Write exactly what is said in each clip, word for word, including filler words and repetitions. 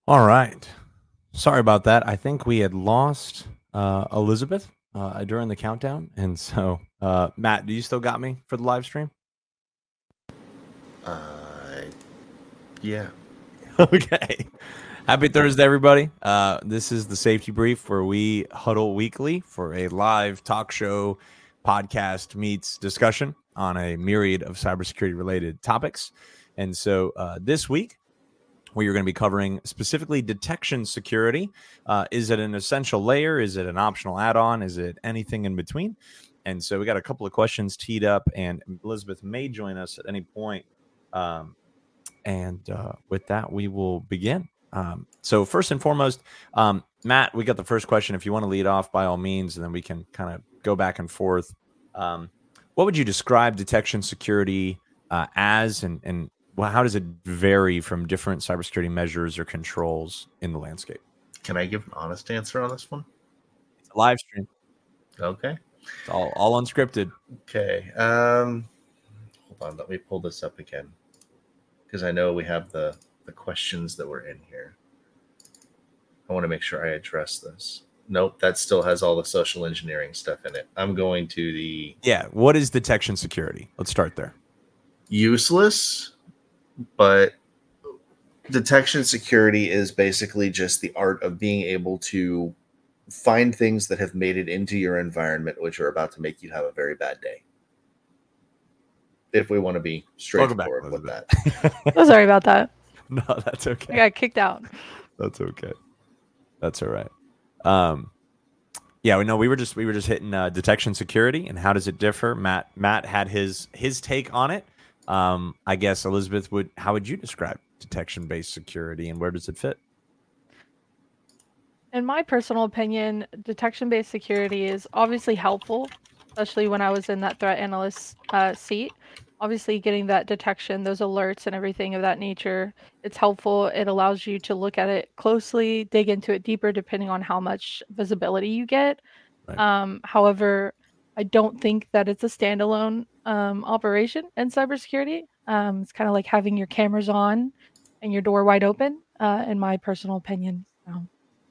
All right. Sorry about that. I think we had lost uh, Elizabeth uh, during the countdown. And so, uh, Matt, do you still got me for the live stream? Uh, yeah. Okay. Happy Thursday, everybody. Uh, this is the Safety Brief where we huddle weekly for a live talk show, podcast meets discussion on a myriad of cybersecurity related topics. And so uh, this week, we are going to be covering specifically detection security. Uh, is it an essential layer? Is it an optional add-on? Is it anything in between? And so we got a couple of questions teed up, and Elizabeth may join us at any point. Um, and uh, with that, we will begin. Um, so first and foremost, um, Matt, we got the first question. If you want to lead off, by all means, and then we can kind of go back and forth. Um, what would you describe detection security uh, as, and, and well, how does it vary from different cybersecurity measures or controls in the landscape? Can I give an honest answer on this one? It's a live stream. Okay. It's all, all unscripted. Okay. Um, hold on. Let me pull this up again because I know we have the, the questions that were in here. I want to make sure I address this. Nope, that still has all the social engineering stuff in it. I'm going to the... Yeah, what is detection security? Let's start there. Useless, but detection security is basically just the art of being able to find things that have made it into your environment, which are about to make you have a very bad day. If we want to be straightforward back, with that. Oh, sorry about that. No, that's okay. I got kicked out. That's okay. That's all right. Um, yeah, we know we were just we were just hitting uh, detection security and how does it differ. Matt Matt had his his take on it. Um, I guess Elizabeth, would how would you describe detection based security and where does it fit? In my personal opinion, detection based security is obviously helpful, especially when I was in that threat analyst uh, seat. Obviously, getting that detection, those alerts and everything of that nature, it's helpful. It allows you to look at it closely, dig into it deeper, depending on how much visibility you get. Right. Um, however, I don't think that it's a standalone um, operation in cybersecurity. Um, it's kind of like having your cameras on and your door wide open, uh, in my personal opinion. So.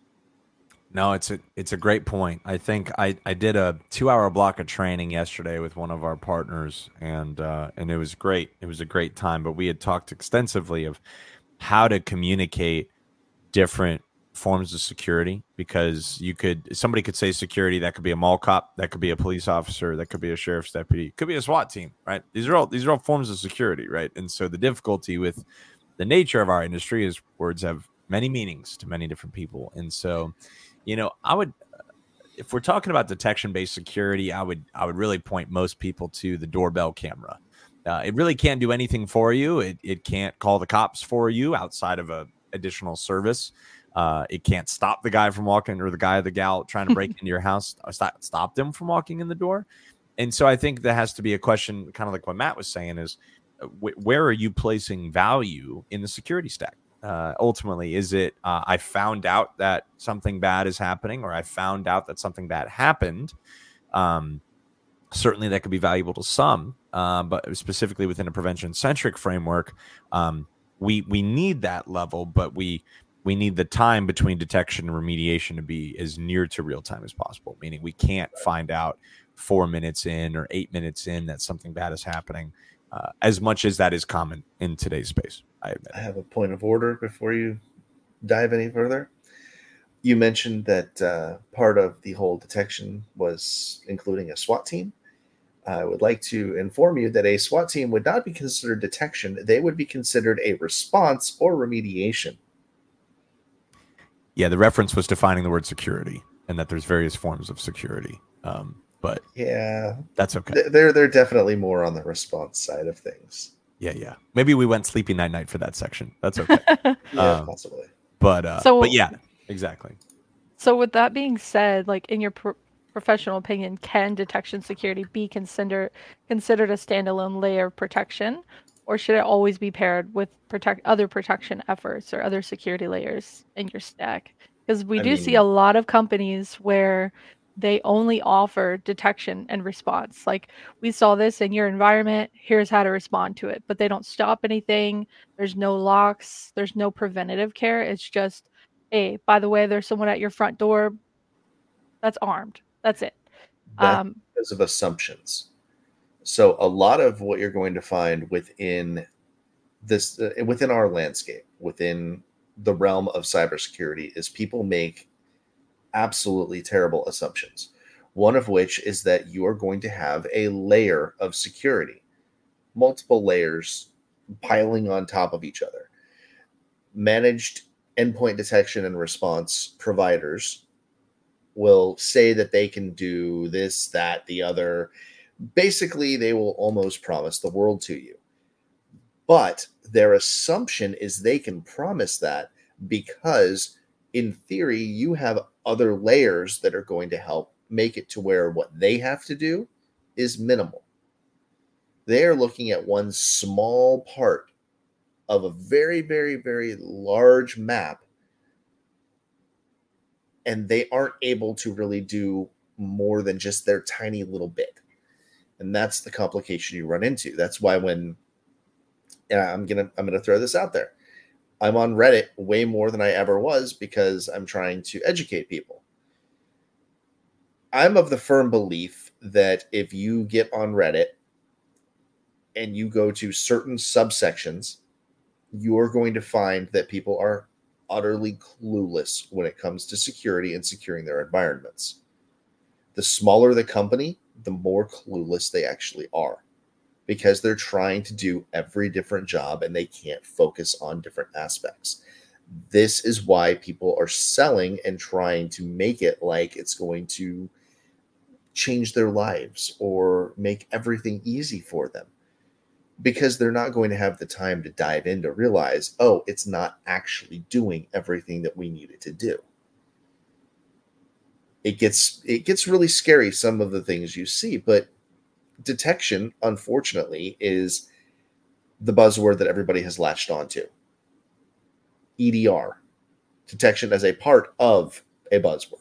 No, it's a it's a great point. I think I, I did a two hour block of training yesterday with one of our partners, and uh, and it was great. It was a great time. But we had talked extensively of how to communicate different forms of security, because you could somebody could say security, that could be a mall cop, that could be a police officer, that could be a sheriff's deputy, could be a SWAT team, right? These are all these are all forms of security, right? And so the difficulty with the nature of our industry is words have many meanings to many different people, and so. You know, I would, if we're talking about detection-based security, I would, I would really point most people to the doorbell camera. Uh, it really can't do anything for you. It, it can't call the cops for you outside of a additional service. Uh, it can't stop the guy from walking, or the guy or the gal trying to break into your house, stop, stop them from walking in the door. And so I think that has to be a question, kind of like what Matt was saying, is wh- where are you placing value in the security stack? Uh, ultimately, is it uh, I found out that something bad is happening, or I found out that something bad happened? Um, certainly that could be valuable to some, uh, but specifically within a prevention-centric framework, um, we we need that level, but we we need the time between detection and remediation to be as near to real time as possible, meaning we can't find out four minutes in or eight minutes in that something bad is happening, uh, as much as that is common in today's space. I, I have a point of order before you dive any further. You mentioned that uh, part of the whole detection was including a SWAT team. I would like to inform you that a SWAT team would not be considered detection. They would be considered a response or remediation. Yeah, the reference was defining the word security and that there's various forms of security. Um, but yeah, that's okay. They're, they're definitely more on the response side of things. Yeah, yeah. Maybe we went sleepy night night for that section. That's okay. yeah, um, possibly. But uh, so, but yeah, exactly. So with that being said, like in your pro- professional opinion, can detection security be considered considered a standalone layer of protection, or should it always be paired with protect other protection efforts or other security layers in your stack? Because we I do mean, see a lot of companies where they only offer detection and response. Like, we saw this in your environment, here's how to respond to it. But they don't stop anything. There's no locks, there's no preventative care. It's just, hey, by the way, there's someone at your front door that's armed. That's it. That's Um, because of assumptions. So a lot of what you're going to find within this, uh, within our landscape, within the realm of cybersecurity, is people make absolutely terrible assumptions. One of which is that you are going to have a layer of security, multiple layers piling on top of each other. Managed endpoint detection and response providers will say that they can do this, that, the other. Basically, they will almost promise the world to you. But their assumption is they can promise that because, in theory, you have other layers that are going to help make it to where what they have to do is minimal. They are looking at one small part of a very, very, very large map, and they aren't able to really do more than just their tiny little bit. And that's the complication you run into. That's why when and I'm gonna I'm gonna throw this out there, I'm on Reddit way more than I ever was because I'm trying to educate people. I'm of the firm belief that if you get on Reddit and you go to certain subsections, you're going to find that people are utterly clueless when it comes to security and securing their environments. The smaller the company, the more clueless they actually are, because they're trying to do every different job and they can't focus on different aspects. This is why people are selling and trying to make it like it's going to change their lives or make everything easy for them, because they're not going to have the time to dive in to realize, oh, it's not actually doing everything that we need it to do. It gets it gets really scary, some of the things you see, but detection, unfortunately, is the buzzword that everybody has latched onto. E D R, detection as a part of a buzzword.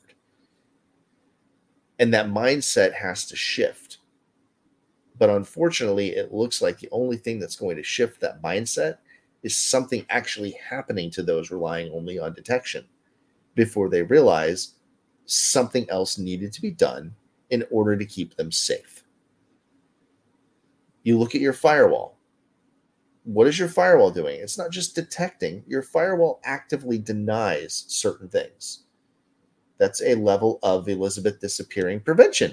And that mindset has to shift. But unfortunately, it looks like the only thing that's going to shift that mindset is something actually happening to those relying only on detection before they realize something else needed to be done in order to keep them safe. You look at your firewall. What is your firewall doing? It's not just detecting. Your firewall actively denies certain things. That's a level of Elizabeth disappearing prevention.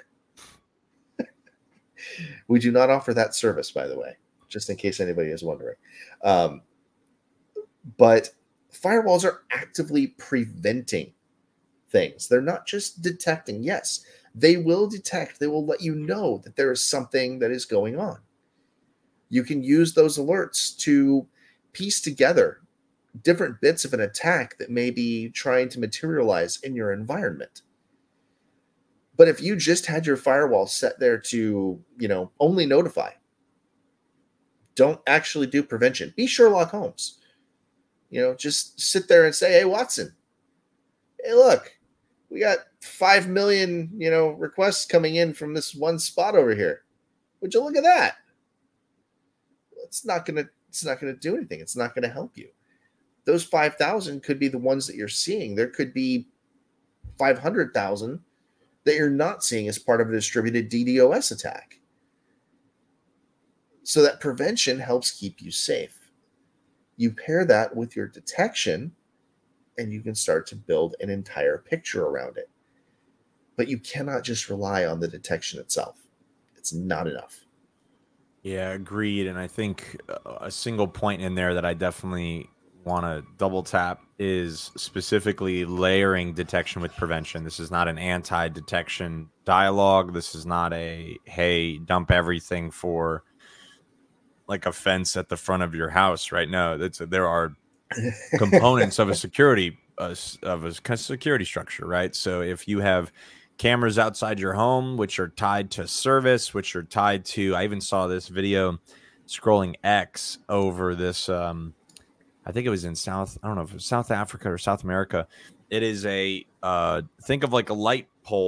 We do not offer that service, by the way, just in case anybody is wondering. Um, but firewalls are actively preventing things. They're not just detecting. Yes, they will detect. They will let you know that there is something that is going on. You can use those alerts to piece together different bits of an attack that may be trying to materialize in your environment. But if you just had your firewall set there to, you know, only notify, don't actually do prevention. Be Sherlock Holmes. You know, just sit there and say, hey, Watson, hey, look, we got five million, you know, requests coming in from this one spot over here. Would you look at that? It's not going to, it's not going to do anything. It's not going to help you. Those five thousand could be the ones that you're seeing. There could be five hundred thousand that you're not seeing as part of a distributed DDoS attack. So that prevention helps keep you safe. You pair that with your detection, and you can start to build an entire picture around it. But you cannot just rely on the detection itself. It's not enough. Yeah, agreed. And I think a single point in there that I definitely want to double tap is specifically layering detection with prevention. This is not an anti-detection dialogue. This is not a, hey, dump everything for like a fence at the front of your house, right? No, that's a, there are components of a security uh, of a security structure, right? So if you have cameras outside your home, which are tied to service, which are tied to, I even saw this video scrolling X over this, um, I think it was in South, I don't know if it was South Africa or South America. It is a, uh, think of like a light pole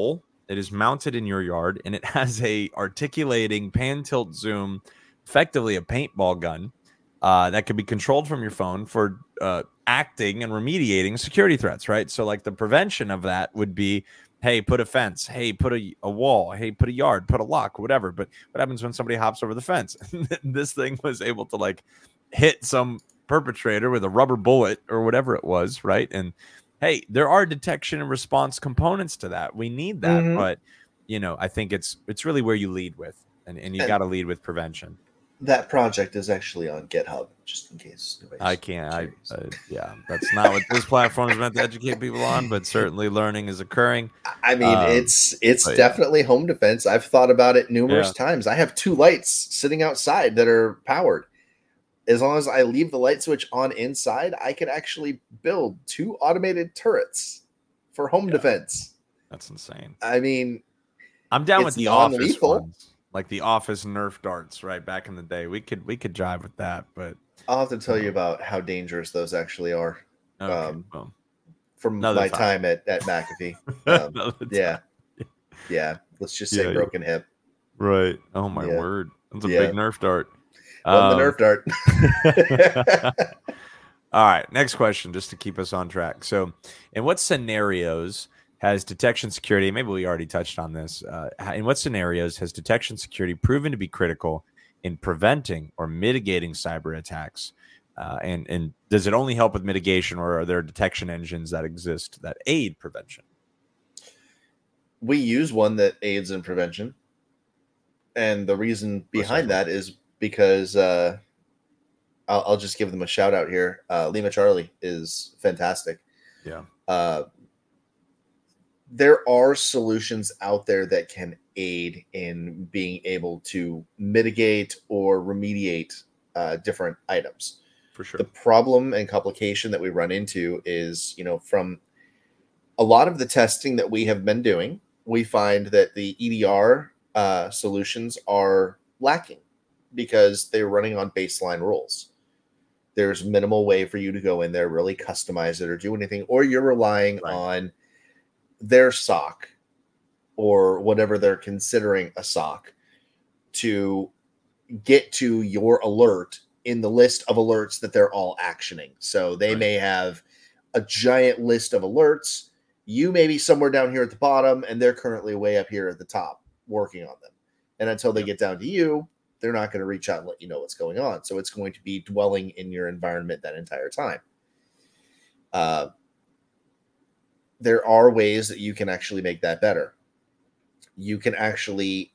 It is mounted in your yard, and it has a articulating pan tilt zoom, effectively a paintball gun uh, that can be controlled from your phone for uh, acting and remediating security threats, right? So like the prevention of that would be, hey, put a fence, hey, put a, a wall, hey, put a yard, put a lock, whatever. But what happens when somebody hops over the fence? This thing was able to like hit some perpetrator with a rubber bullet or whatever it was, right? And hey, there are detection and response components to that. We need that, Mhm. but you know, I think it's it's really where you lead with, and, and you And- got to lead with prevention. That project is actually on GitHub, just in case. nobody's I can't. I curious. uh, yeah, that's not what this platform is meant to educate people on, but certainly learning is occurring. I mean, Um, it's it's but yeah. definitely home defense. I've thought about it numerous Yeah. times. I have two lights sitting outside that are powered. As long as I leave the light switch on inside, I could actually build two automated turrets for home Yeah. defense. That's insane. I mean, I'm down with It's the office non-lethal. ones, like the office Nerf darts, right back in the day. We could we could jive with that, but I'll have to tell you about how dangerous those actually are okay. Um, well, from Another my time. time at, at McAfee. Um, another time. yeah. Yeah. Let's just say Yeah, yeah. broken hip. Right. Oh my Yeah. word, that's a Yeah. big Nerf dart. Wasn't the Um, Nerf dart. All right, next question, just to keep us on track. So, in what scenarios has detection security, maybe we already touched on this, uh, in what scenarios has detection security proven to be critical in preventing or mitigating cyber attacks? Uh, and, and does it only help with mitigation, or are there detection engines that exist that aid prevention? We use one that aids in prevention. And the reason behind certainly. that is because uh, I'll, I'll just give them a shout out here. Uh, Lima Charlie is fantastic. Yeah. Uh, there are solutions out there that can aid in being able to mitigate or remediate uh, different items. For sure. The problem and complication that we run into is, you know, from a lot of the testing that we have been doing, we find that the E D R uh, solutions are lacking because they're running on baseline rules. There's minimal way for you to go in there, really customize it or do anything, or you're relying Right. on their S O C or whatever they're considering a S O C to get to your alert in the list of alerts that they're all actioning. So they Right. may have a giant list of alerts. You may be somewhere down here at the bottom, and they're currently way up here at the top working on them. And until they Yep. get down to you, they're not going to reach out and let you know what's going on. So it's going to be dwelling in your environment that entire time. Uh, there are ways that you can actually make that better. You can actually,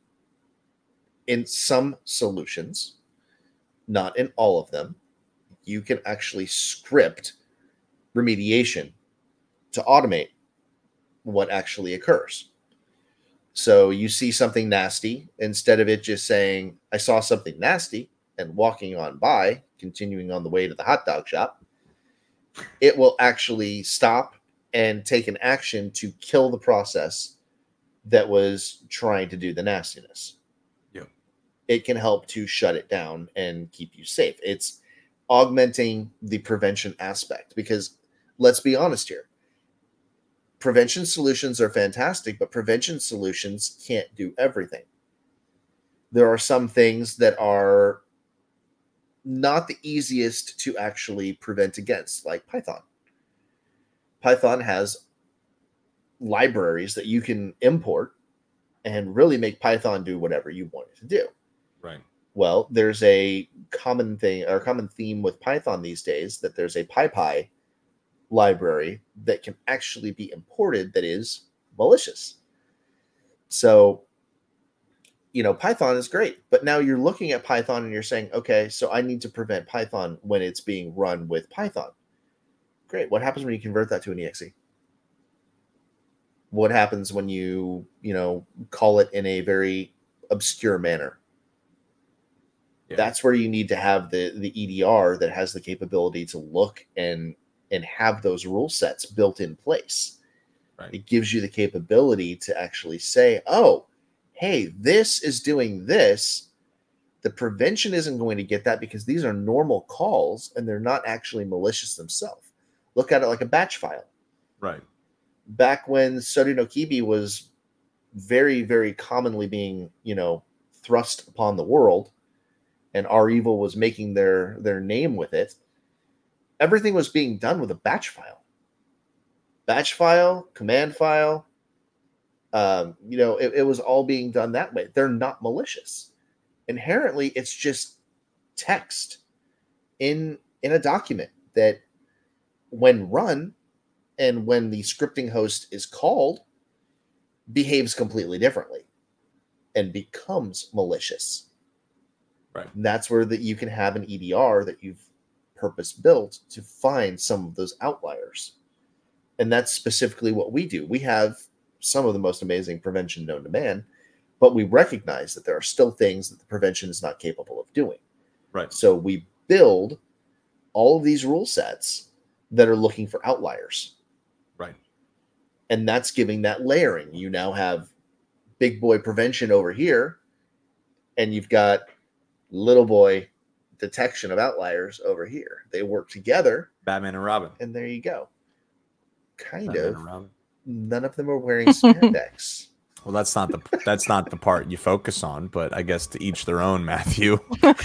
in some solutions, not in all of them, you can actually script remediation to automate what actually occurs. So you see something nasty, instead of it just saying, I saw something nasty and walking on by, continuing on the way to the hot dog shop, it will actually stop and take an action to kill the process that was trying to do the nastiness. Yep. It can help to shut it down and keep you safe. It's augmenting the prevention aspect, because let's be honest here. Prevention solutions are fantastic, but prevention solutions can't do everything. There are some things that are not the easiest to actually prevent against, like Python. Python has libraries that you can import and really make Python do whatever you want it to do. Right. Well, there's a common thing or common theme with Python these days, that there's a PyPy library that can actually be imported that is malicious. So, you know, Python is great, but now you're looking at Python and you're saying, okay, so I need to prevent Python when it's being run with Python. Great. What happens when you convert that to an E X E? What happens when you, you know, call it in a very obscure manner? Yeah. That's where you need to have the, the E D R that has the capability to look and and have those rule sets built in place. Right. It gives you the capability to actually say, oh, hey, this is doing this. The prevention isn't going to get that because these are normal calls and they're not actually malicious themselves. Look at it like a batch file. Right. Back when Sodi no Kibi was very, very commonly being, you know, thrust upon the world, and R Evil was making their their name with it, everything was being done with a batch file. Batch file, command file, um, you know, it, it was all being done that way. They're not malicious. Inherently, it's just text in in a document that when run and when the scripting host is called behaves completely differently and becomes malicious. Right. And that's where that you can have an E D R that you've purpose built to find some of those outliers. And that's specifically what we do. We have some of the most amazing prevention known to man, but we recognize that there are still things that the prevention is not capable of doing. Right. So we build all of these rule sets that are looking for outliers. Right. And that's giving that layering. You now have big boy prevention over here, and you've got little boy detection of outliers over here. They work together. Batman and Robin. And there you go. Kind Batman of. and Robin. None of them are wearing spandex. Well, that's not the that's not the part you focus on, but I guess to each their own, Matthew.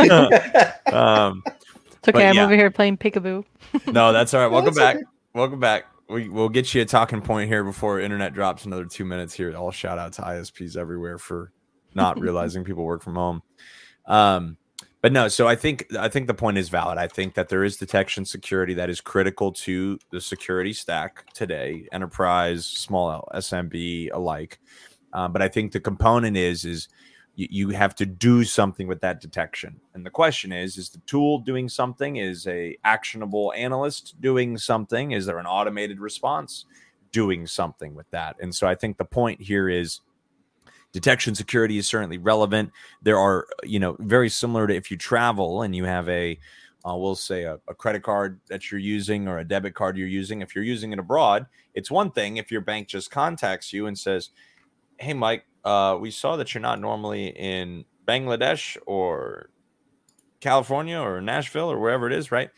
um, It's okay. But I'm yeah. over here playing peekaboo. no, that's all right. Welcome That's back. okay. Welcome back. We, we'll get you a talking point here before internet drops another two minutes here. I'll shout out to I S Ps everywhere for not realizing people work from home. Um, but no, so I think I think the point is valid. I think that there is detection security that is critical to the security stack today, enterprise, small S M B alike. Um, but I think the component is is you, you have to do something with that detection. And the question is, is the tool doing something? Is a actionable analyst doing something? Is there an automated response doing something with that? And so I think the point here is detection security is certainly relevant. There are, you know, very similar to if you travel and you have a, uh, we'll say a, a credit card that you're using or a debit card you're using. If you're using it abroad, it's one thing if your bank just contacts you and says, hey, Mike, uh, we saw that you're not normally in Bangladesh or California or Nashville or wherever it is, right?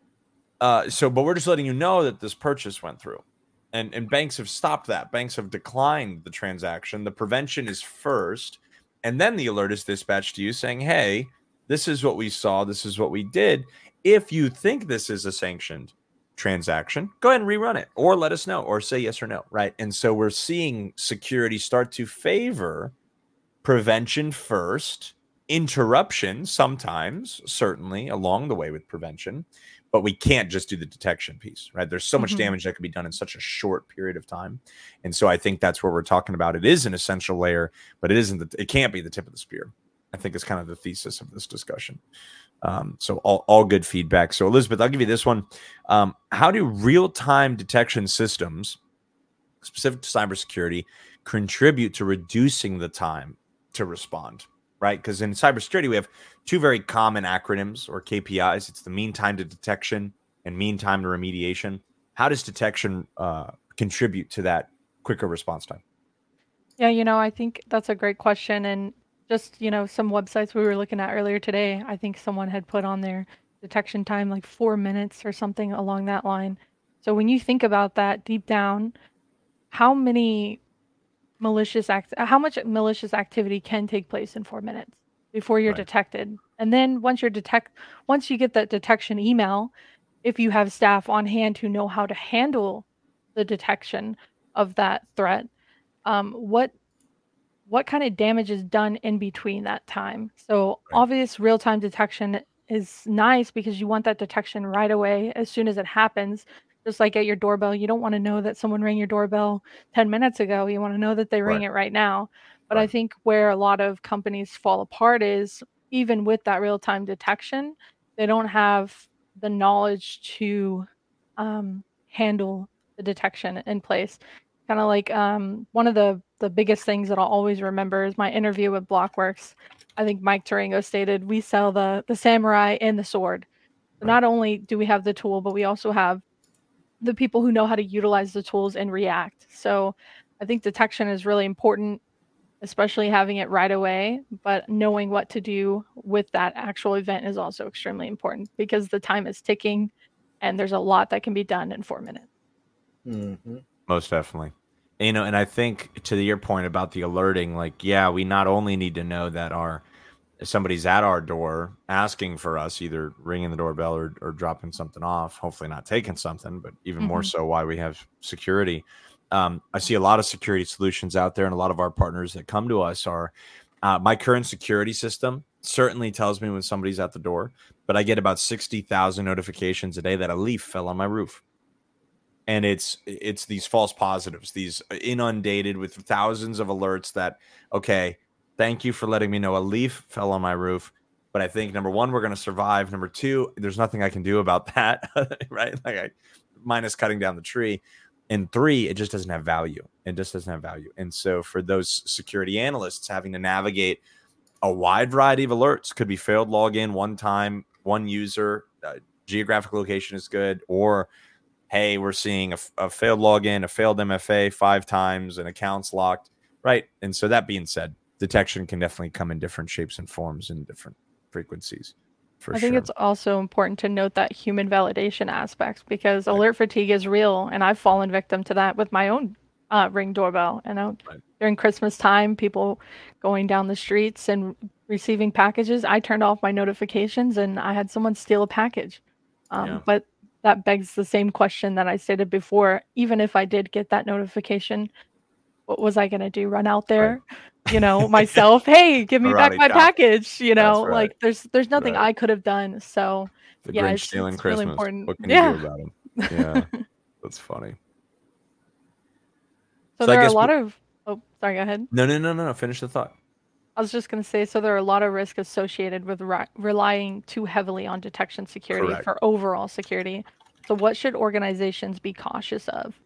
Uh, so, but we're just letting you know that this purchase went through. And, and banks have stopped that. Banks have declined the transaction. The prevention is first, and then the alert is dispatched to you saying, hey, this is what we saw. This is what we did. If you think this is a sanctioned transaction, go ahead and rerun it or let us know or say yes or no, right? And so we're seeing security start to favor prevention first, interruption sometimes, certainly along the way with prevention, but we can't just do the detection piece, right? There's so much Mhm. damage that can be done in such a short period of time. And so I think that's what we're talking about. It is an essential layer, but it isn't, the, it can't be the tip of the spear. I think it's kind of the thesis of this discussion. Um, so all, all good feedback. So Elizabeth, I'll give you this one. Um, how do real-time detection systems, specific to cybersecurity, contribute to reducing the time to respond, right? Because in cybersecurity, we have two very common acronyms or K P Is. It's the mean time to detection and mean time to remediation. How does detection uh, contribute to that quicker response time? Yeah, you know, I think that's a great question. And just, you know, some websites we were looking at earlier today, I think someone had put on their detection time like four minutes or something along that line. So when you think about that deep down, how many malicious act, how much malicious activity can take place in four minutes before you're Right. detected? And then once you're detect, once you get that detection email, if you have staff on hand who know how to handle the detection of that threat, um, what what kind of damage is done in between that time? So Right. obvious real-time detection is nice because you want that detection right away as soon as it happens. Just like at your doorbell, you don't want to know that someone rang your doorbell ten minutes ago. You want to know that they ring Right. it right now. But I Right. think where a lot of companies fall apart is even with that real-time detection, they don't have the knowledge to um, handle the detection in place. Kind of like um, one of the the biggest things that I'll always remember is my interview with Blockworks. I think Mike Tarango stated, we sell the the samurai and the sword. So Right. not only do we have the tool, but we also have the people who know how to utilize the tools and react. So I think detection is really important, especially having it right away, but knowing what to do with that actual event is also extremely important because the time is ticking and there's a lot that can be done in four minutes. Mm-hmm. Most definitely. You know, and I think to your point about the alerting, like, yeah, we not only need to know that our somebody's at our door asking for us, either ringing the doorbell or, or dropping something off, hopefully not taking something, but even more Mhm. so why we have security. Um, I see a lot of security solutions out there, and a lot of our partners that come to us are uh, my current security system certainly tells me when somebody's at the door, but I get about sixty thousand notifications a day that a leaf fell on my roof. And it's it's these false positives, these inundated with thousands of alerts that, okay, thank you for letting me know a leaf fell on my roof, but I think number one, we're going to survive. Number two, there's nothing I can do about that, right? Like, I minus cutting down the tree. And three, it just doesn't have value. It just doesn't have value. And so for those security analysts having to navigate a wide variety of alerts, could be failed login one time, one user, uh, geographic location is good, or hey, we're seeing a, a failed login, a failed M F A five times, and accounts locked, right? And so that being said, detection can definitely come in different shapes and forms and different frequencies, for I think sure. it's also important to note that human validation aspect because right. alert fatigue is real, and I've fallen victim to that with my own uh, Ring doorbell. And I, right. during Christmas time, people going down the streets and receiving packages, I turned off my notifications, and I had someone steal a package. Um, yeah. But that begs the same question that I stated before. Even if I did get that notification, what was I going to do? Run out there, right. you know, myself, hey, give me back my shop. package, you know, right. like there's there's nothing right. I could have done. So the yeah, Grinch it's, stealing it's Christmas. Really important. What can yeah. you do about him? Yeah, that's funny. So, so there are a lot we... of, oh, sorry, go ahead. No, no, no, no, no, finish the thought. I was just going to say, so there are a lot of risks associated with re- relying too heavily on detection security Correct. For overall security. So what should organizations be cautious of?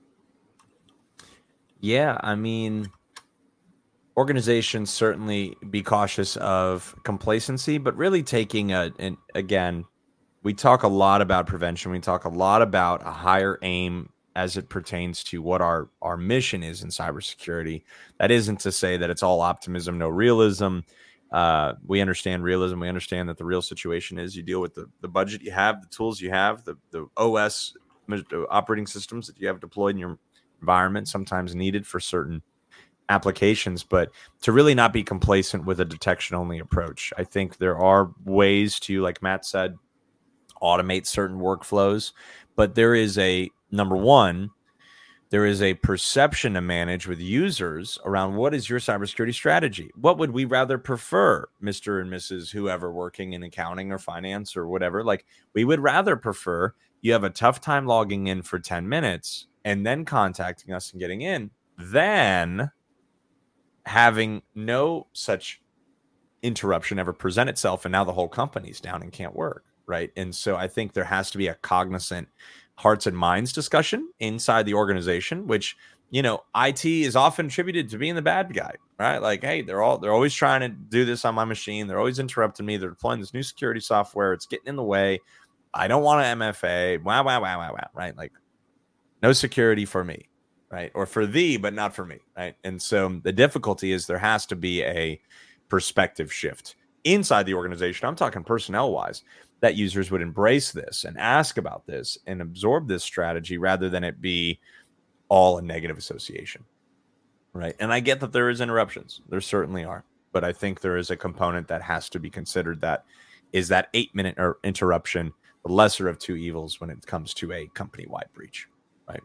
Yeah, I mean, organizations certainly be cautious of complacency, but really taking a, and again, we talk a lot about prevention. We talk a lot about a higher aim as it pertains to what our, our mission is in cybersecurity. That isn't to say that it's all optimism, no realism. Uh, we understand realism. We understand that the real situation is you deal with the, the budget you have, the tools you have, the, the O S operating systems that you have deployed in your environment, sometimes needed for certain applications, but to really not be complacent with a detection only approach. I think there are ways to, like Matt said, automate certain workflows, but there is a number one, there is a perception to manage with users around what is your cybersecurity strategy? What would we rather prefer, Mister and Missus whoever working in accounting or finance or whatever? Like, we would rather prefer you have a tough time logging in for ten minutes and then contacting us and getting in than having no such interruption ever present itself, and now the whole company's down and can't work, right? And so I think there has to be a cognizant hearts and minds discussion inside the organization, which, you know, I T is often attributed to being the bad guy, right? Like, hey, they're all they're always trying to do this on my machine. They're always interrupting me. They're deploying this new security software. It's getting in the way. I don't want an M F A. Wow, wow, wow, wow, wow, right? Like, no security for me, right? Or for thee, but not for me, right? And so the difficulty is there has to be a perspective shift inside the organization. I'm talking personnel wise, that users would embrace this and ask about this and absorb this strategy rather than it be all a negative association, right? And I get that there is interruptions. There certainly are. But I think there is a component that has to be considered, that is that eight minute or interruption, the lesser of two evils when it comes to a company-wide breach, right?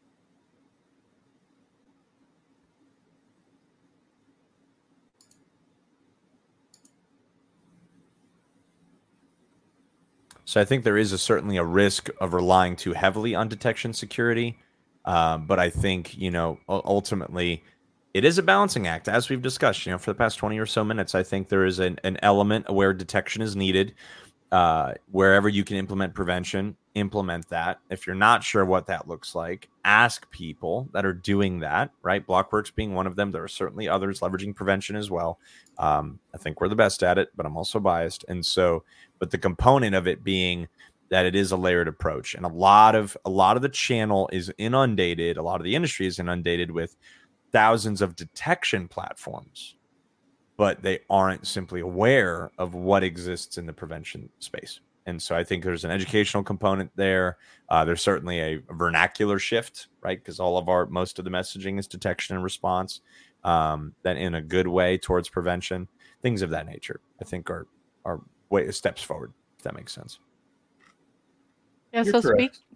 So I think there is a, certainly a risk of relying too heavily on detection security. Uh, but I think, you know, ultimately it is a balancing act, as we've discussed, you know, for the past twenty or so minutes. I think there is an, an element where detection is needed. Uh, wherever you can implement prevention, implement that. If you're not sure what that looks like, ask people that are doing that, right? Blockworks being one of them. There are certainly others leveraging prevention as well. Um, I think we're the best at it, but I'm also biased. And so, but the component of it being that it is a layered approach, and a lot of, a lot of the channel is inundated. A lot of the industry is inundated with thousands of detection platforms, but they aren't simply aware of what exists in the prevention space. And so I think there's an educational component there. Uh, there's certainly a vernacular shift, right? Because all of our, most of the messaging is detection and response, um, that in a good way towards prevention, things of that nature, I think are, are way steps forward, if that makes sense. Yeah. You're So correct. speak.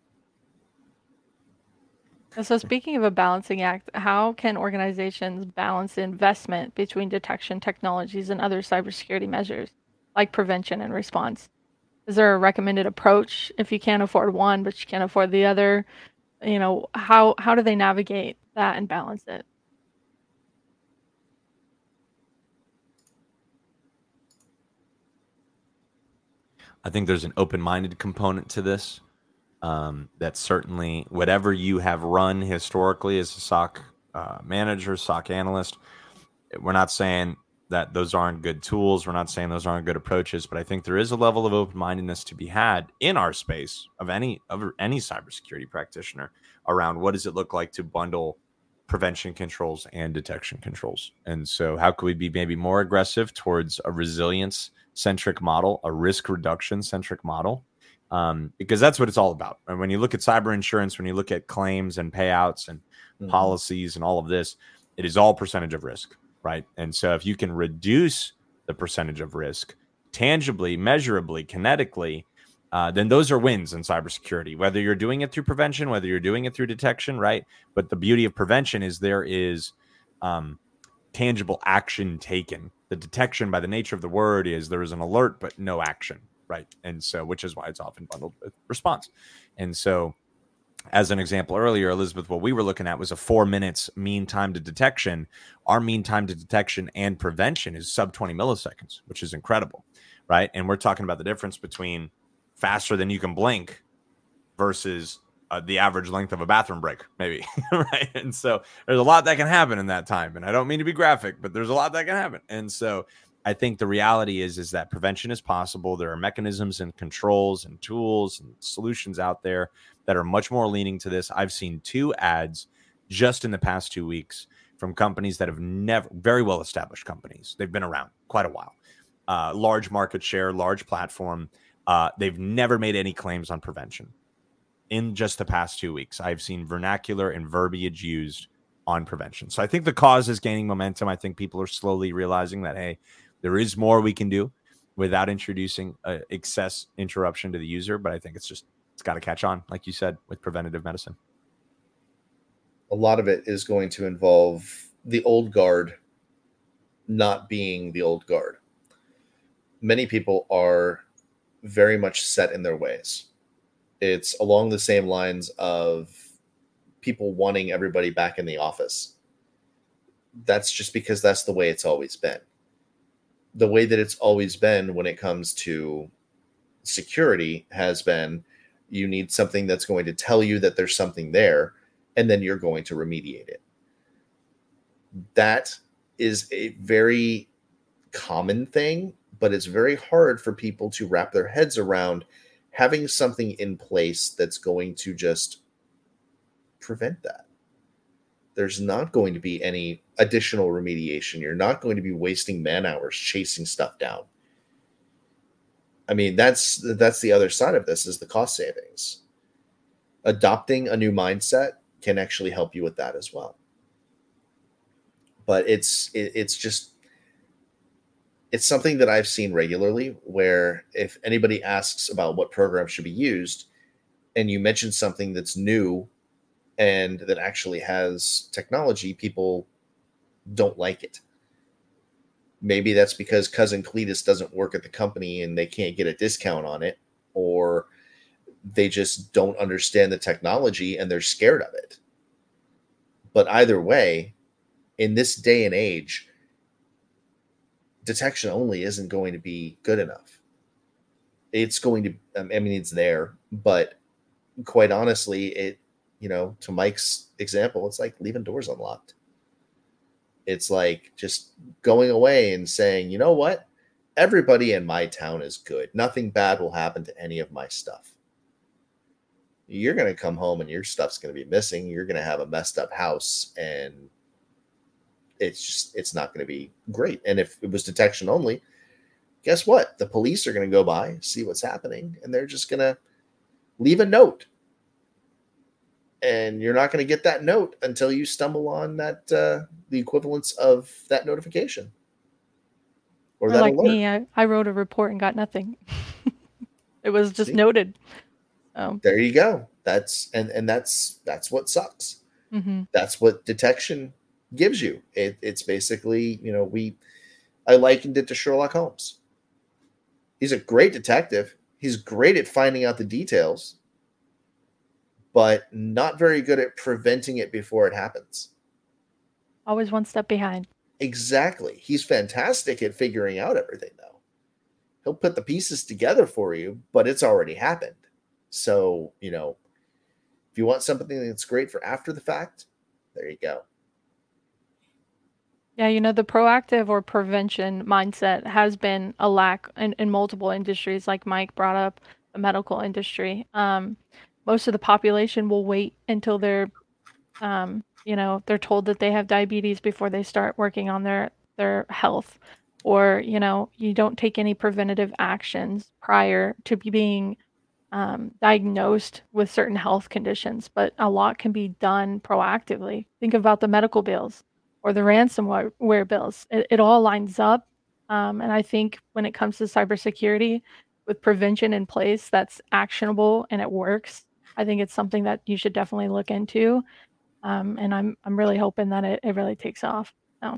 So speaking of a balancing act, how can organizations balance the investment between detection technologies and other cybersecurity measures, like prevention and response? Is there a recommended approach if you can't afford one but you can't afford the other? You know, how how do they navigate that and balance it? I think there's an open-minded component to this. Um, that certainly whatever you have run historically as a S O C uh, manager, S O C analyst, we're not saying that those aren't good tools. We're not saying those aren't good approaches, but I think there is a level of open-mindedness to be had in our space of any of any cybersecurity practitioner around what does it look like to bundle prevention controls and detection controls. And so how could we be maybe more aggressive towards a resilience centric model, a risk reduction centric model? Um, because that's what it's all about. And when you look at cyber insurance, when you look at claims and payouts and mm-hmm. policies and all of this, it is all percentage of risk, right? And so if you can reduce the percentage of risk tangibly, measurably, kinetically, uh, then those are wins in cybersecurity, whether you're doing it through prevention, whether you're doing it through detection, right? But the beauty of prevention is there is um, tangible action taken. The detection, by the nature of the word, is there is an alert, but no action, right? And so, which is why it's often bundled with response. And so, as an example earlier, Elizabeth, what we were looking at was a four minutes mean time to detection. Our mean time to detection and prevention is sub twenty milliseconds, which is incredible, right? And we're talking about the difference between faster than you can blink versus uh, the average length of a bathroom break, maybe, right? And so there's a lot that can happen in that time. And I don't mean to be graphic, but there's a lot that can happen. And so I think the reality is, is that prevention is possible. There are mechanisms and controls and tools and solutions out there that are much more leaning to this. I've seen two ads just in the past two weeks from companies that have never, very well established companies. They've been around quite a while, uh, large market share, large platform. Uh, they've never made any claims on prevention. In just the past two weeks, I've seen vernacular and verbiage used on prevention. So I think the cause is gaining momentum. I think people are slowly realizing that, hey, there is more we can do without introducing uh, excess interruption to the user. But I think it's just, it's got to catch on, like you said, with preventative medicine. A lot of it is going to involve the old guard not being the old guard. Many people are very much set in their ways. It's along the same lines of people wanting everybody back in the office. That's just because that's the way it's always been. The way that it's always been when it comes to security has been, you need something that's going to tell you that there's something there, and then you're going to remediate it. That is a very common thing, but it's very hard for people to wrap their heads around having something in place that's going to just prevent that. There's not going to be any additional remediation. You're not going to be wasting man hours chasing stuff down. I mean, that's that's the other side of this, is the cost savings. Adopting a new mindset can actually help you with that as well. But it's it, it's just it's something that I've seen regularly, where if anybody asks about what program should be used and you mention something that's new and that actually has technology, people don't like it. Maybe that's because Cousin Cletus doesn't work at the company and they can't get a discount on it, or they just don't understand the technology and they're scared of it. But either way, in this day and age, detection only isn't going to be good enough. It's going to, I mean, it's there, but quite honestly, it, you know, to Mike's example, it's like leaving doors unlocked. It's like just going away and saying, you know what? Everybody in my town is good. Nothing bad will happen to any of my stuff. You're going to come home and your stuff's going to be missing. You're going to have a messed up house, and it's just, it's not going to be great. And if it was detection only, guess what? The police are going to go by, see what's happening, and they're just going to leave a note. And you're not going to get that note until you stumble on that uh, the equivalence of that notification or, or that like alert. me, I, I wrote a report and got nothing. It was just See? noted. Oh. There you go. That's and and that's that's what sucks. Mm-hmm. That's what detection gives you. It, it's basically, you know, we I likened it to Sherlock Holmes. He's a great detective. He's great at finding out the details, but not very good at preventing it before it happens. Always one step behind. Exactly. He's fantastic at figuring out everything, though. He'll put the pieces together for you, but it's already happened. So, you know, if you want something that's great for after the fact, there you go. Yeah, you know, the proactive or prevention mindset has been a lack in, in multiple industries, like Mike brought up, the medical industry. Um, most of the population will wait until they're, um, you know, they're told that they have diabetes before they start working on their, their health. Or, you know, you don't take any preventative actions prior to being um, diagnosed with certain health conditions. But a lot can be done proactively. Think about the medical bills or the ransomware bills. It, it all lines up. Um, and I think when it comes to cybersecurity, with prevention in place that's actionable and it works, I think it's something that you should definitely look into. Um, and I'm I'm really hoping that it, it really takes off. So,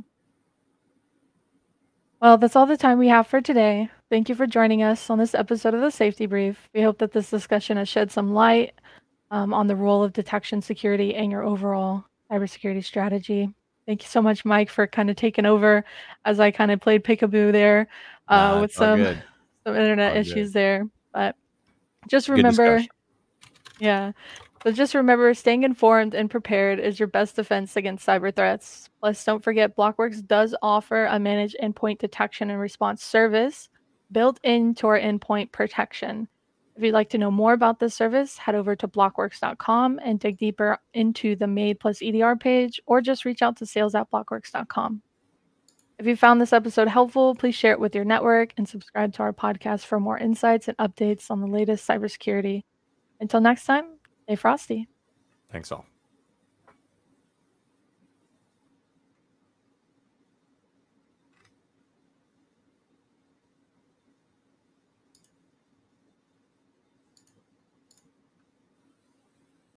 well, that's all the time we have for today. Thank you for joining us on this episode of the Safety Brief. We hope that this discussion has shed some light um, on the role of detection security and your overall cybersecurity strategy. Thank you so much, Mike, for kind of taking over as I kind of played peekaboo there uh, Nah, with it's all some good. some internet All issues good. there. But just Good remember, discussion. yeah. So just remember, staying informed and prepared is your best defense against cyber threats. Plus, don't forget, Blockworks does offer a managed endpoint detection and response service built into our endpoint protection. If you'd like to know more about this service, head over to blockworks dot com and dig deeper into the Made plus E D R page, or just reach out to sales at blockworks dot com. If you found this episode helpful, please share it with your network and subscribe to our podcast for more insights and updates on the latest cybersecurity. Until next time, stay frosty. Thanks all.